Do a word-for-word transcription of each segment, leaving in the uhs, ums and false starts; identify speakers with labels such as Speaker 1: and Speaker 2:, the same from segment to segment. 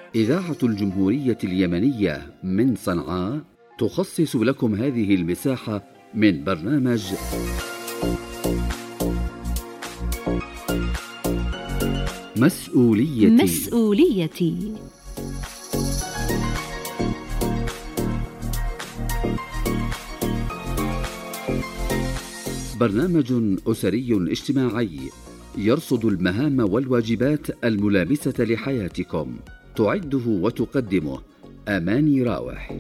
Speaker 1: إذاعة الجمهورية اليمنية من صنعاء تخصص لكم هذه المساحة من برنامج مسؤوليتي
Speaker 2: مسؤوليتي
Speaker 1: برنامج أسري اجتماعي يرصد المهام والواجبات الملامسة لحياتكم. تعده وتقدمه أماني راوح.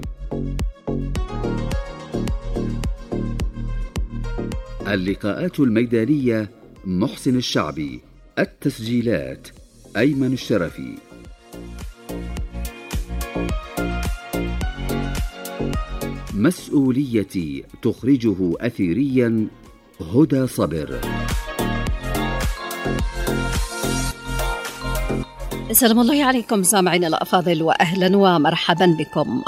Speaker 1: اللقاءات الميدانية محسن الشعبي. التسجيلات أيمن الشرفي. مسؤوليتي تخرجه أثيريا هدى صبر.
Speaker 2: سلام الله عليكم سامعين الأفاضل، وأهلا ومرحبا بكم.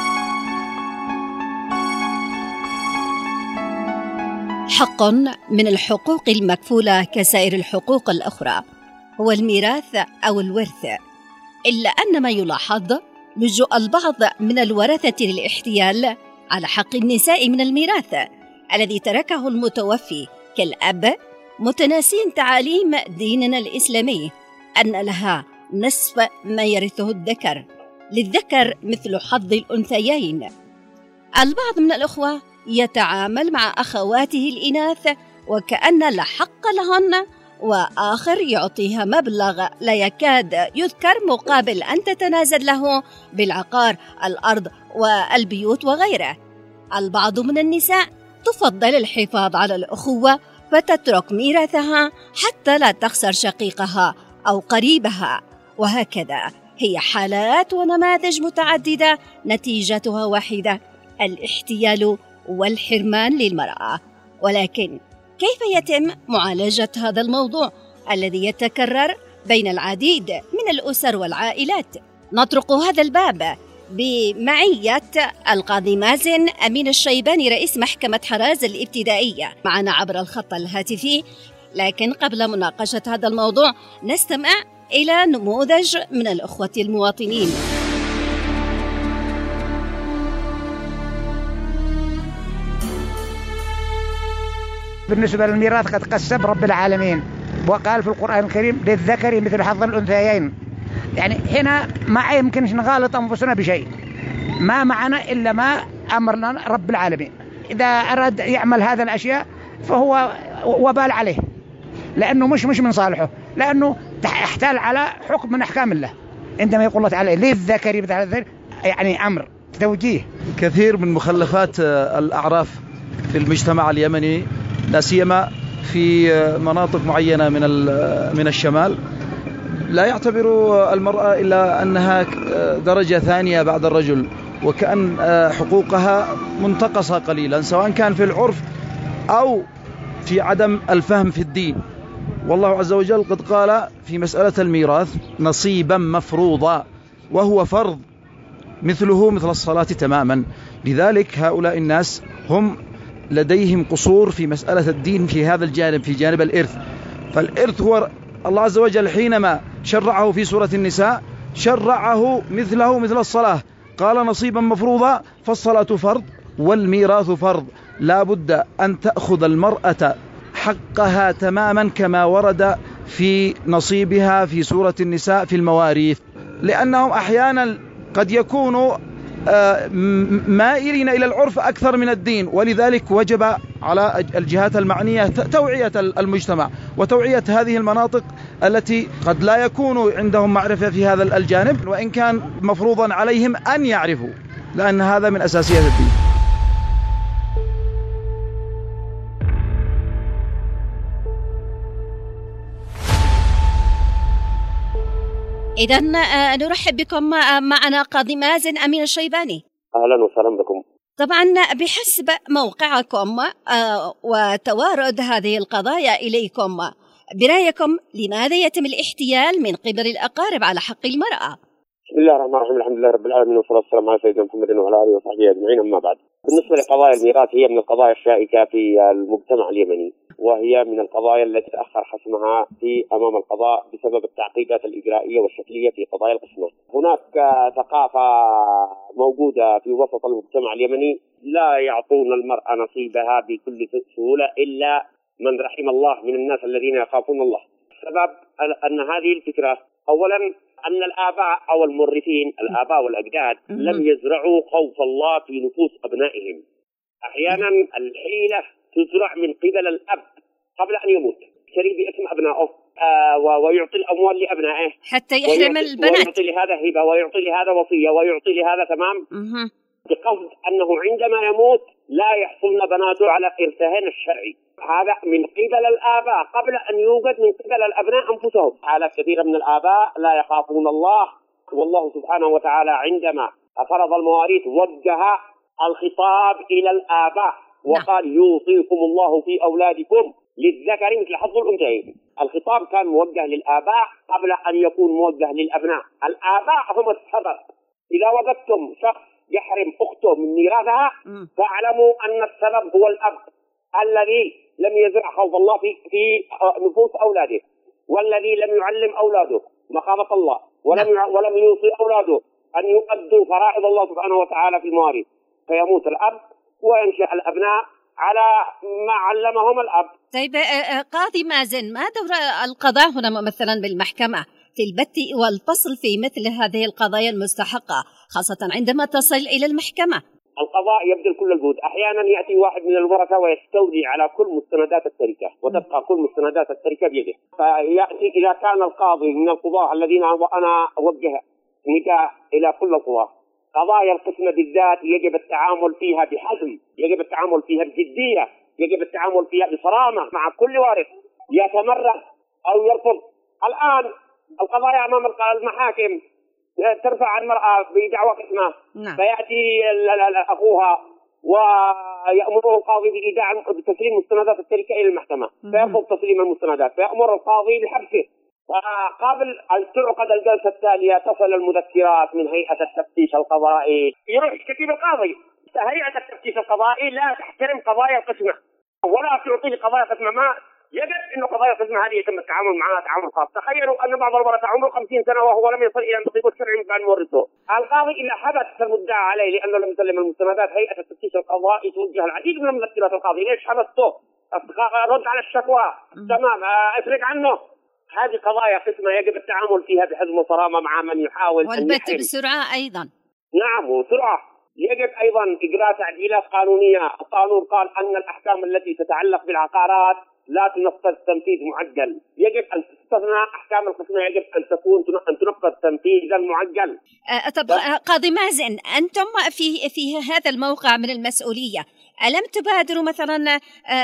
Speaker 2: حق من الحقوق المكفولة كسائر الحقوق الأخرى هو الميراث أو الورث، إلا أن ما يلاحظ لجوء البعض من الورثة للاحتيال على حق النساء من الميراث الذي تركه المتوفي كالأب، متناسين تعاليم ديننا الإسلامي أن لها نصف ما يرثه الذكر، للذكر مثل حظ الأنثيين. البعض من الأخوة يتعامل مع أخواته الإناث وكأن لا حق لهن، وآخر يعطيها مبلغ لا يكاد يذكر مقابل أن تتنازل له بالعقار، الأرض والبيوت وغيره. البعض من النساء تفضل الحفاظ على الأخوة فتترك ميراثها حتى لا تخسر شقيقها أو قريبها، وهكذا هي حالات ونماذج متعددة نتيجتها واحدة: الاحتيال والحرمان للمرأة. ولكن كيف يتم معالجة هذا الموضوع الذي يتكرر بين العديد من الأسر والعائلات؟ نطرق هذا الباب بمعية القاضي مازن أمين الشيباني رئيس محكمة حراز الابتدائية معنا عبر الخط الهاتفي. لكن قبل مناقشة هذا الموضوع نستمع إلى نموذج من الأخوة المواطنين.
Speaker 3: بالنسبة للميراث قد قسم رب العالمين وقال في القرآن الكريم: للذكر مثل حظ الأنثيين. يعني هنا ما يمكنش نغالط أنفسنا بشيء، ما معنا إلا ما أمرنا رب العالمين. إذا أراد يعمل هذا الأشياء فهو وبال عليه، لأنه مش مش من صالحه، لأنه احتال على حكم من أحكام الله. عندما يقول الله تعالى للذكر مثل حظ الأنثيين، يعني أمر توجيه.
Speaker 4: كثير من مخلفات الأعراف في المجتمع اليمني، لا سيما في مناطق معينة من من الشمال، لا يعتبر المرأة إلا أنها درجة ثانية بعد الرجل، وكأن حقوقها منتقصة قليلا، سواء كان في العرف أو في عدم الفهم في الدين. والله عز وجل قد قال في مسألة الميراث: نصيبا مفروضا، وهو فرض مثله مثل الصلاة تماما. لذلك هؤلاء الناس هم لديهم قصور في مسألة الدين في هذا الجانب، في جانب الإرث. فالإرث هو الله عز وجل حينما شرعه في سورة النساء شرعه مثله مثل الصلاة، قال نصيبا مفروضا، فالصلاة فرض والميراث فرض. لا بد أن تأخذ المرأة حقها تماما كما ورد في نصيبها في سورة النساء في المواريث، لأنهم أحيانا قد يكونوا مائلين إلى العرف أكثر من الدين، ولذلك وجب على الجهات المعنية توعية المجتمع وتوعية هذه المناطق التي قد لا يكون عندهم معرفة في هذا الجانب، وإن كان مفروضا عليهم أن يعرفوا، لأن هذا من أساسيات الدين.
Speaker 2: إذن نرحب بكم معنا قاضي مازن أمين الشيباني.
Speaker 5: أهلا وسهلا بكم.
Speaker 2: طبعا بحسب موقعكم وتوارد هذه القضايا إليكم، برأيكم لماذا يتم الاحتيال من قبل الأقارب على حق المرأة؟
Speaker 5: بسم الله الرحمن الرحيم، الحمد لله رب العالمين، والصلاة والسلام على سيدنا محمد وعلى آله وصحبه أجمعين. أما بعد، بالنسبة لقضايا الميراث هي من القضايا الشائكة في المجتمع اليمني، وهي من القضايا التي تأخر حسمها في أمام القضاء بسبب التعقيدات الإجرائية والشكلية في قضايا القسمة. هناك ثقافة موجودة في وسط المجتمع اليمني لا يعطون المرأة نصيبها بكل سهولة إلا من رحم الله من الناس الذين يخافون الله. السبب أن هذه الفكرة أولا أن الآباء أو المورثين الآباء والأجداد لم يزرعوا خوف الله في نفوس أبنائهم. أحيانا الحيلة تزرع من قبل الأب قبل أن يموت، يشتري باسم أبنائه آه ويعطي الأموال لأبنائه
Speaker 2: حتى يحرم البنات،
Speaker 5: ويعطي لهذا هبة ويعطي لهذا وصية ويعطي لهذا تمام، بقصد أنه عندما يموت لا يحصلن بناته على إرثهن الشرعي. هذا من قبل الآباء قبل أن يوجد من قبل الأبناء أنفسهم. حالات كثيرة من الآباء لا يخافون الله، والله سبحانه وتعالى عندما فرض المواريث وجه الخطاب إلى الآباء وقال يوصيكم الله في أولادكم للذكر مثل حظ الأنثيين. الخطاب كان موجه للآباء قبل أن يكون موجه للأبناء. الآباء هم السبب. إذا وجدتم شخص يحرم أخته من ميراثها فاعلموا أن السبب هو الأب الذي لم يزرع خوف الله في في نفوس أولاده، والذي لم يعلم أولاده مخافة الله، ولم ولم يوصي أولاده أن يؤدوا فرائض الله سبحانه وتعالى في المواريث، فيموت الأب وينشأ الأبناء على ما علمهم الأب.
Speaker 2: طيب قاضي مازن، ما دور القضاء هنا مثلا بالمحكمة في البت والفصل في مثل هذه القضايا المستحقة، خاصة عندما تصل إلى المحكمة؟
Speaker 5: القضاء يبذل كل الجهد. أحيانا يأتي واحد من الورثة ويستولي على كل مستندات التركة وتبقى كل مستندات التركة بيده، فيأتي إذا كان القاضي من القضاة الذين وأنا أوجه نداء إلى كل القضاة، قضايا القسمة بالذات يجب التعامل فيها بحزم، يجب التعامل فيها بجدية، يجب التعامل فيها بصرامة مع كل وارث يتمرد أو يرفض. الآن القضايا أمام المحاكم ترفع المرأة بدعوى قسمة، فيأتي أخوها ويأمره القاضي بإيداع بتسليم مستندات التركة إلى المحكمة، فيرفض تسليم المستندات، فيأمر القاضي بحبسه. وقبل أن تعقد الجلسة التالية تصل المذكرات من هيئة التفتيش القضائي، يروح كتيب القاضي. هيئة التفتيش القضائي لا تحترم قضايا القسمة ولا تعطي لقضايا قسمة، ما يجب أن قضايا القسمة هذه يتم التعامل معها تعامل خاص. تخيلوا أن بعض الورثة عمره خمسين سنة وهو لم يصل إلى النصيب الشرعي من بعد مورثه. القاضي إذا حبس المدعى عليه لأنه لم يسلم المستندات، هيئة التفتيش القضائي توجه العديد من المذكرات القاضي، ليش حبسته؟ رد على الشكوى، تمام، افرج عنه. هذه قضايا قسمة يجب التعامل فيها بحزم وصرامة مع من يحاول
Speaker 2: والبت بسرعة أيضا.
Speaker 5: نعم، وسرعة. يجب أيضا إجراء تعديلات قانونية. القانون قال أن الأحكام التي تتعلق بالعقارات لا تنفذ تنفيذ معجل، يجب أن تستثنى أحكام القسمة، يجب أن تكون أن تنفذ تنفيذا معجل.
Speaker 2: أه طب قاضي مازن، أنتم في في هذا الموقع من المسؤولية، ألم تبادروا مثلا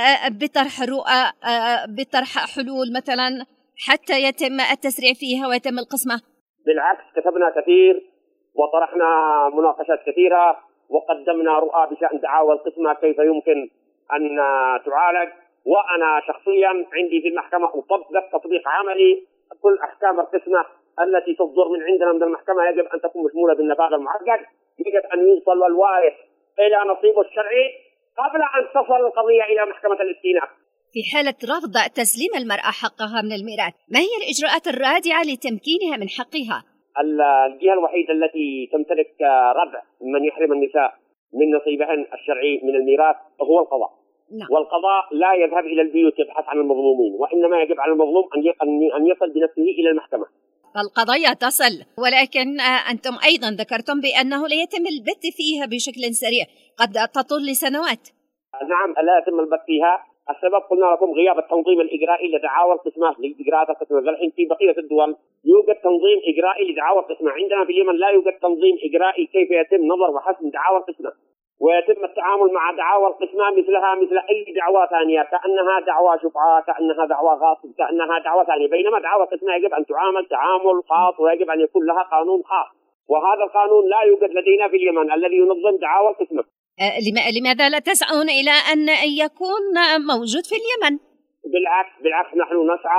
Speaker 2: بطرح رؤى بطرح حلول مثلا حتى يتم التسريع فيها ويتم القسمة؟
Speaker 5: بالعكس، كتبنا كثير وطرحنا مناقشات كثيرة وقدمنا رؤى بشأن دعاوى القسمة كيف يمكن أن تعالج. وأنا شخصيا عندي في المحكمة أطبق تطبيق عملي كل أحكام القسمة التي تصدر من عندنا من المحكمة، يجب أن تكون مشمولة بالنفاذ المعقد، يجب أن يوصل الوارث إلى نصيبه الشرعي قبل أن تصل القضية إلى محكمة الاستئناف.
Speaker 2: في حالة رفض تسليم المرأة حقها من الميراث، ما هي الإجراءات الرادعة لتمكينها من حقها؟
Speaker 5: الجهة الوحيدة التي تمتلك ردع من يحرم النساء من نصيبهن الشرعي من الميراث هو القضاء. نعم. والقضاء لا يذهب إلى البيوت يبحث عن المظلومين، وإنما يجب على المظلوم أن يصل بنفسه إلى المحكمة.
Speaker 2: القضايا تصل، ولكن أنتم أيضا ذكرتم بأنه لا يتم البت فيها بشكل سريع، قد تطول لسنوات.
Speaker 5: نعم، لا يتم البت فيها. السبب قلنا لكم غياب التنظيم الإجرائي لدعاوى القسمة لإجراءات القسمة. الحين في بقية الدول يوجد تنظيم إجرائي لدعاوى القسمة، عندنا في اليمن لا يوجد تنظيم إجرائي كيف يتم نظر وحسم دعاوى القسمة ويتم التعامل مع دعاوى القسمة مثلها مثل أي دعوى ثانية، كأنها دعوى شفعة، كأنها دعوى غاصب، كأنها دعوى ثانية، بينما دعوى القسمة يجب أن تعامل تعامل خاص ويجب أن يكون لها قانون خاص، وهذا القانون لا يوجد لدينا في اليمن الذي ينظم دعاوى القسمة.
Speaker 2: لماذا لا تسعون إلى أن يكون موجود في اليمن؟
Speaker 5: بالعكس بالعكس نحن نسعى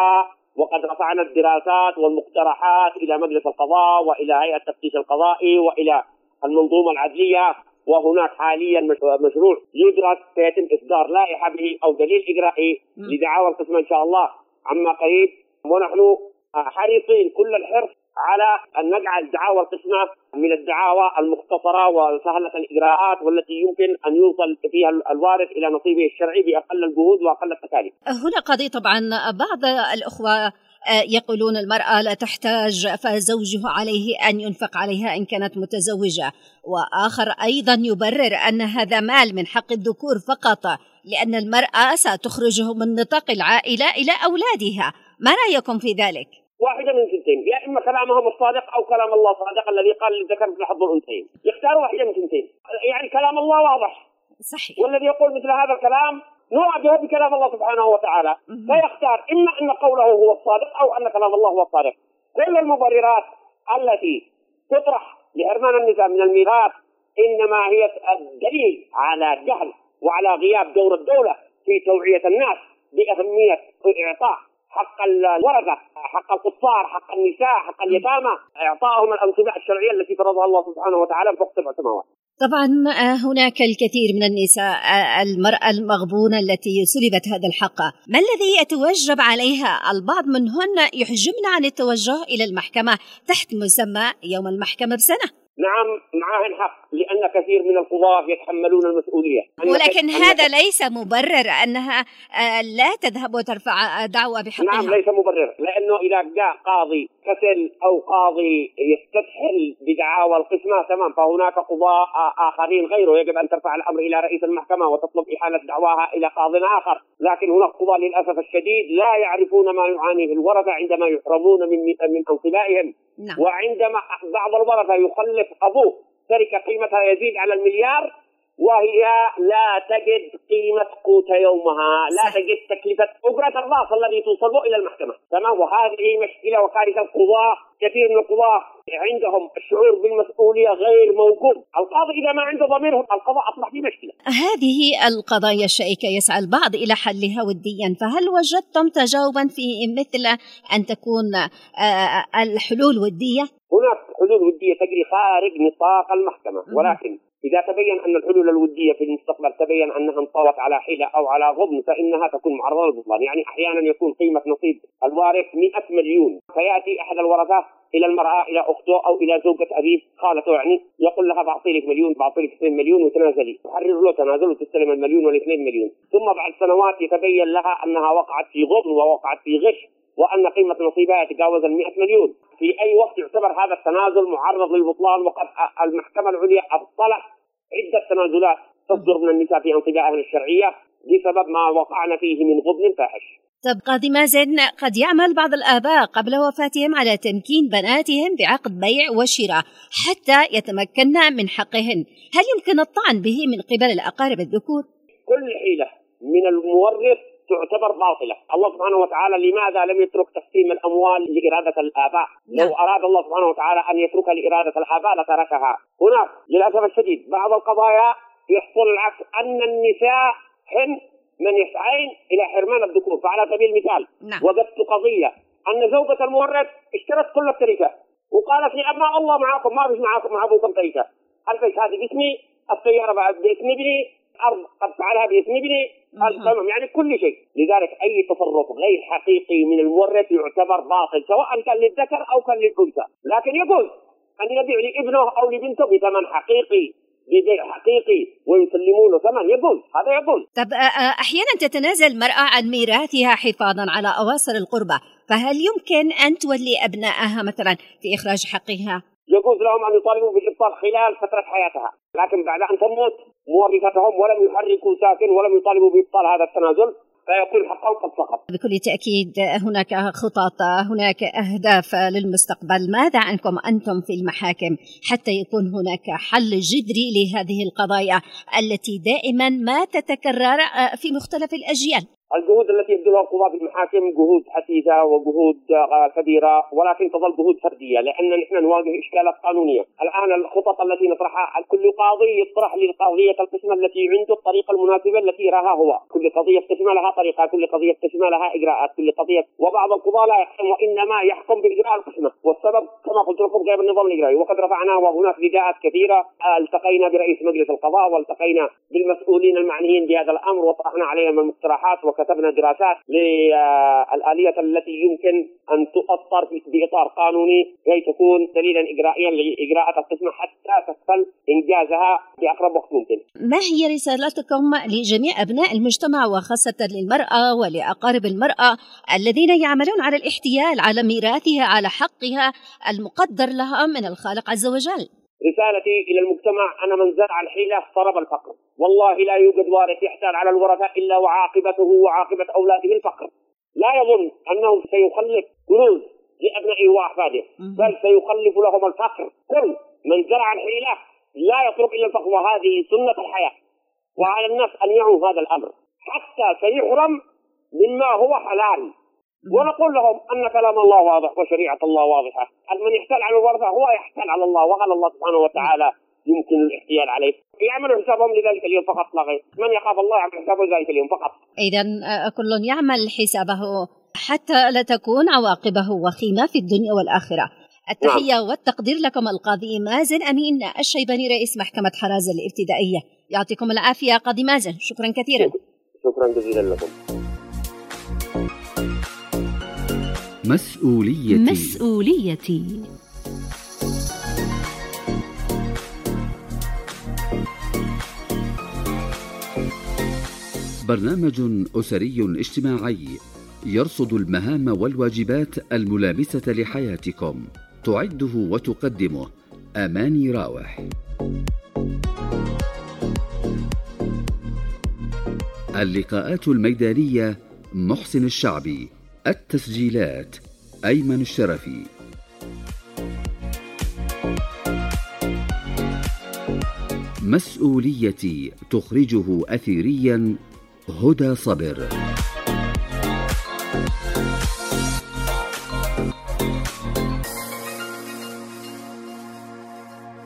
Speaker 5: وقد رفعنا الدراسات والمقترحات إلى مجلس القضاء وإلى هيئة التفتيش القضائي وإلى المنظومة العدلية، وهناك حاليا مشروع يدرس سيتم إصدار لائحة به أو دليل إجرائي لدعاوى القسمة إن شاء الله عما قريب. ونحن حريصين كل الحرص على أن نجعل دعاوى القسمة من الدعاوى المختصرة وسهلة الإجراءات والتي يمكن أن يوصل فيها الوارث إلى نصيبه الشرعي بأقل الجهود وأقل التكاليف.
Speaker 2: هنا قضية طبعا بعض الأخوة يقولون المرأة لا تحتاج فزوجه عليه أن ينفق عليها إن كانت متزوجة، وآخر أيضا يبرر أن هذا مال من حق الذكور فقط لأن المرأة ستخرجه من نطاق العائلة إلى أولادها. ما رأيكم في ذلك؟
Speaker 5: واحدة من ثنتين، يا إما كلامهم الصادق أو كلام الله صادق الذي قال للذكر مثل حظ الأنثيين، يختاروا واحدة من ثنتين. يعني كلام الله واضح
Speaker 2: صحيح،
Speaker 5: والذي يقول مثل هذا الكلام نواجهه بكلام الله سبحانه وتعالى، فيختار إما أن قوله هو الصادق أو أن كلام الله هو الصادق. كل المبررات التي تطرح لحرمان النساء من الميراث إنما هي الدليل على جهل وعلى غياب دور الدولة في توعية الناس بأهمية إعطاء حق الورثة، حق القصار، حق النساء، حق اليتامى، إعطائهم الأنصبة الشرعية التي فرضها الله سبحانه وتعالى فوق سبع سماوات.
Speaker 2: طبعا هناك الكثير من النساء المرأة المغبونة التي سلبت هذا الحق، ما الذي يتوجب عليها؟ البعض منهن يحجمن عن التوجه إلى المحكمة تحت مسمى يوم المحكمة بسنة.
Speaker 5: نعم معهن حق، لأن كثير من القضاة يتحملون المسؤولية،
Speaker 2: ولكن هذا ليس مبرر أنها لا تذهب وترفع دعوى بحقها.
Speaker 5: نعم ليس مبرر، لأنه إذا جاء قاضي كسل أو قاضي يستسهل بدعاوى القسمة تمام، فهناك قضاة آخرين غيره يجب أن ترفع الأمر إلى رئيس المحكمة وتطلب إحالة دعواها إلى قاض آخر. لكن هناك قضاة للأسف الشديد لا يعرفون ما يعانيه الورثة عندما يحرمون من من أنصبائهم.
Speaker 2: نعم.
Speaker 5: وعندما بعض الورثة يخلف أبوه تركة قيمتها يزيد على المليار وهي لا تجد قيمة قوت يومها، لا صح. تجد تكلفة أجرة الراس الذي توصل إلى المحكمة تمام. وهذه مشكلة وكارثة. القضاة كثير من القضاة عندهم الشعور بالمسؤولية غير موجود. القاضي إذا ما عنده ضمير القضاء أصبح في مشكلة.
Speaker 2: هذه القضايا الشائكة يسعى البعض إلى حلها وديا، فهل وجدتم تجاوبا في مثل أن تكون الحلول ودية؟
Speaker 5: هناك حلول ودية تجري خارج نطاق المحكمة، ولكن إذا تبين أن الحلول الودية في المستقبل تبين أنها انطوت على حيلة أو على غضن فإنها تكون معرضة للبطلان. يعني أحيانا يكون قيمة نصيب الوارث مئة مليون، فيأتي أحد الورثة إلى المرأة إلى أخته أو إلى زوجة أبيه خالته يعني يقول لها بعطي لك مليون بعطي لك اثنين مليون وتنازلي، تحرر له تنازل وتستلم المليون والاثنين مليون. ثم بعد سنوات يتبين لها أنها وقعت في غضن ووقعت في غش وأن قيمة نصيبها يتجاوز المئة مليون. في أي وقت يعتبر هذا التنازل معرض للبطلان، وقد المحكمة العليا أبطلت عدة تنازلات تصدر من النساء في أنصبائهن الشرعية بسبب ما وقعنا فيه من غضن فاحش.
Speaker 2: طب قاضي مازن، قد يعمل بعض الآباء قبل وفاتهم على تمكين بناتهم بعقد بيع وشراء حتى يتمكن من حقهن، هل يمكن الطعن به من قبل الأقارب الذكور؟
Speaker 5: كل حيلة من المورث تعتبر باطلة. الله سبحانه وتعالى لماذا لم يترك تقسيم الأموال لإرادة الآباء؟ لو أراد الله سبحانه وتعالى أن يترك لإرادة الآباء لتركها. هناك للأسف الشديد بعض القضايا يحصل العكس، أن النساء هن من يسعين إلى حرمان الذكور. فعلى سبيل المثال
Speaker 2: نعم.
Speaker 5: وجدت قضية أن زوجة المورث اشترت كل التركة وقالت لي أبناء الله معاكم ما فيش معاكم مع أبوكم تركة، الفيش هذه باسمي، السيارة باسم ابني، أرض قد فعلها باسم ابني، تمام يعني كل شيء. لذلك أي تصرف غير حقيقي من المورث يعتبر باطل سواء كان للذكر أو كان للأنثى. لكن يقول أن يبيع لابنه أو لبنته بثمن حقيقي ببيع حقيقي ويسلمونه ثمن، يقول هذا يقول.
Speaker 2: طب أحيانا تتنازل المرأة عن ميراثها حفاظا على أواصر القربة، فهل يمكن أن تولي أبنائها مثلا في إخراج حقها؟
Speaker 5: يجوز لهم أن يطالبوا بالإبطال خلال فترة حياتها، لكن بعد أن تموت مورثتهم ولم يحركوا ساكن ولم يطالبوا بإبطال هذا التنازل فيكون حقهم قد سقط.
Speaker 2: بكل تأكيد هناك خطط، هناك أهداف للمستقبل. ماذا عنكم أنتم في المحاكم حتى يكون هناك حل جذري لهذه القضايا التي دائما ما تتكرر في مختلف الأجيال؟
Speaker 5: الجهود التي يبذلها القضاة في المحاكم جهود حثيثة وجهود كبيرة، ولكن تظل جهود فردية، لأن نحن نواجه إشكالات قانونية. الآن الخطط التي نطرحها، كل قاضي يطرح لقضية القسم التي عنده الطريقة المناسبة التي يراها هو. كل قضية قسم لها طريقة، كل قضية قسم لها إجراءات، كل قضية. وبعض القضاة لا يحكم وإنما يحكم بإجراء القسمة، والسبب كما قلت لكم غير النظام الإجرائي. وقد رفعنا وهناك لجاءات كثيرة، التقينا برئيس مجلس القضاء والتقينا بالمسؤولين المعنيين بهذا الأمر وطرحنا عليهم المقترحات وكتبنا دراسات للآلية التي يمكن أن تؤطر بإطار قانوني كي تكون دليلا إجرائيا لإجراءات القسمة حتى تسهل إنجازها بأقرب وقت ممكن.
Speaker 2: ما هي رسالتكم لجميع أبناء المجتمع وخاصة للمرأة ولأقارب المرأة الذين يعملون على الاحتيال على ميراثها، على حقها المقدر لها من الخالق عز وجل؟
Speaker 5: رسالتي إلى المجتمع: أنا من زرع الحيلة طلب الفقر. والله لا يوجد وارث يحتال على الورثة إلا وعاقبته وعاقبة أولاده الفقر. لا يظن أنه سيخلف كنوز لأبنائه وأحفاده، بل سيخلف لهم الفقر. كل من زرع الحيلة لا يطلب إلا الفقر، وهذه سنة الحياة، وعلى الناس أن يعوا هذا الأمر حتى سيحرم مما هو حلال. ونقول لهم أن كلام الله واضح وشريعة الله واضحة. من يحتال على الورثة هو يحتال على الله، وعلى الله سبحانه وتعالى يمكن الاحتيال عليه. يعملوا حسابهم لذلك اليوم فقط لا غير. من يخاف الله يعمل حسابه لذلك اليوم فقط.
Speaker 2: إذن كل يعمل حسابه حتى لا تكون عواقبه وخيمة في الدنيا والآخرة. التحية نعم. والتقدير لكم القاضي مازن أمين الشيباني رئيس محكمة حرازة الابتدائية. يعطيكم العافية قاضي مازن، شكرا كثيرا.
Speaker 5: شكرا جزيلا لكم.
Speaker 1: مسؤوليتي
Speaker 2: مسؤوليتي
Speaker 1: برنامج أسري اجتماعي يرصد المهام والواجبات الملامسة لحياتكم. تعده وتقدمه أماني راوح. اللقاءات الميدانية محسن الشعبي. التسجيلات أيمن الشرفي. مسؤوليتي تخرجه أثيريا هدى صبر.